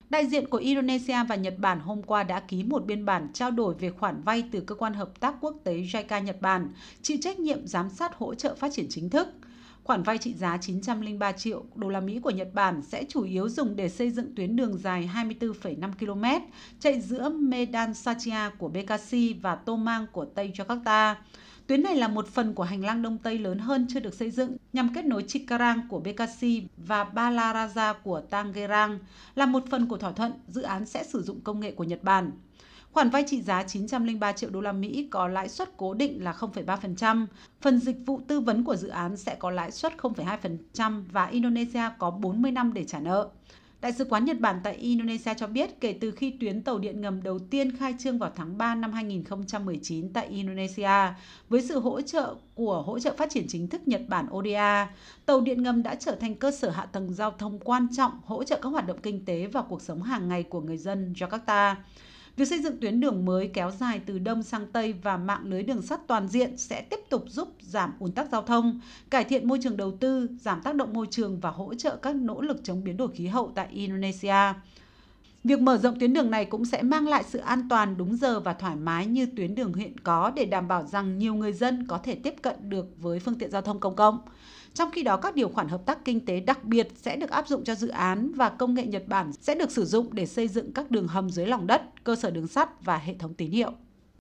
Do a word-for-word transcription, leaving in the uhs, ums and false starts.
Đại diện của Indonesia và Nhật Bản hôm qua đã ký một biên bản trao đổi về khoản vay từ Cơ quan Hợp tác Quốc tế gi a i xê Nhật Bản, chịu trách nhiệm giám sát hỗ trợ phát triển chính thức. Khoản vay trị giá chín trăm lẻ ba triệu đô la Mỹ của Nhật Bản sẽ chủ yếu dùng để xây dựng tuyến đường dài hai mươi tư phẩy năm ki lô mét chạy giữa Medan Satya của Bekasi và Tomang của Tây Jakarta. Tuyến này là một phần của hành lang Đông Tây lớn hơn chưa được xây dựng nhằm kết nối Cikarang của Bekasi và Balaraja của Tangerang. Là một phần của thỏa thuận, dự án sẽ sử dụng công nghệ của Nhật Bản. Khoản vay trị giá chín trăm lẻ ba triệu đô la Mỹ có lãi suất cố định là không phẩy ba phần trăm. Phần dịch vụ tư vấn của dự án sẽ có lãi suất không phẩy hai phần trăm và Indonesia có bốn mươi năm để trả nợ. Đại sứ quán Nhật Bản tại Indonesia cho biết kể từ khi tuyến tàu điện ngầm đầu tiên khai trương vào tháng ba năm hai nghìn không trăm mười chín tại Indonesia, với sự hỗ trợ của hỗ trợ phát triển chính thức Nhật Bản o đê a, tàu điện ngầm đã trở thành cơ sở hạ tầng giao thông quan trọng hỗ trợ các hoạt động kinh tế và cuộc sống hàng ngày của người dân Jakarta. Việc xây dựng tuyến đường mới kéo dài từ Đông sang Tây và mạng lưới đường sắt toàn diện sẽ tiếp tục giúp giảm ùn tắc giao thông, cải thiện môi trường đầu tư, giảm tác động môi trường và hỗ trợ các nỗ lực chống biến đổi khí hậu tại Indonesia. Việc mở rộng tuyến đường này cũng sẽ mang lại sự an toàn, đúng giờ và thoải mái như tuyến đường hiện có để đảm bảo rằng nhiều người dân có thể tiếp cận được với phương tiện giao thông công cộng. Trong khi đó, các điều khoản hợp tác kinh tế đặc biệt sẽ được áp dụng cho dự án và công nghệ Nhật Bản sẽ được sử dụng để xây dựng các đường hầm dưới lòng đất, cơ sở đường sắt và hệ thống tín hiệu.